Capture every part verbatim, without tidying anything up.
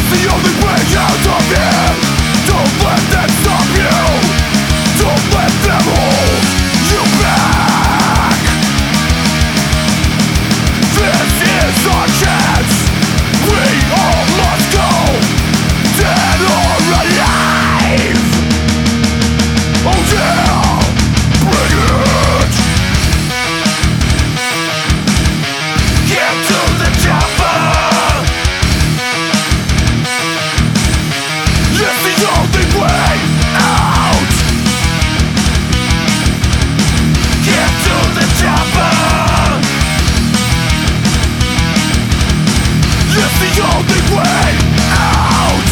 the only way out of here. Don't let them stop you. Don't let them hold you back. This is our chance. We all must go, dead or alive. Oh yeah, bring it. Get to the chopper. It's the only way out. Get to the chopper. It's the only way out.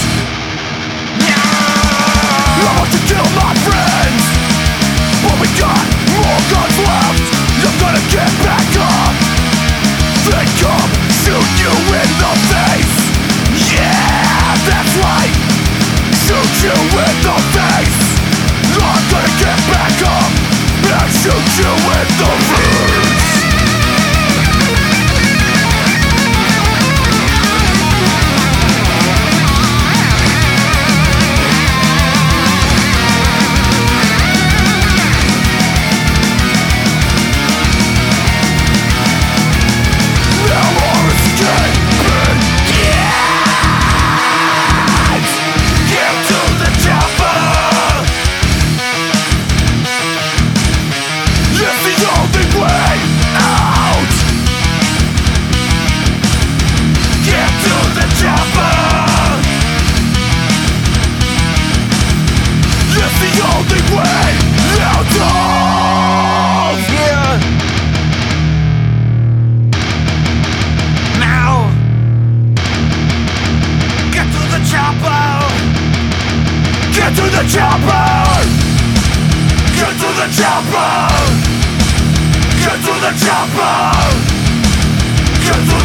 I want to kill my friends, but we got more guns left. I'm gonna get back up. They come shoot you in the face. Yeah, that's right. Shoot you in the face. I'm gonna get back up and shoot you in the face. Now we're escaping. Yeah. Get to the chopper. It's the only way out. Get to the chopper. It's the only way out of here. Now, get to the chopper. Get to the chopper. Get to the chopper. Get to the chopper. Get to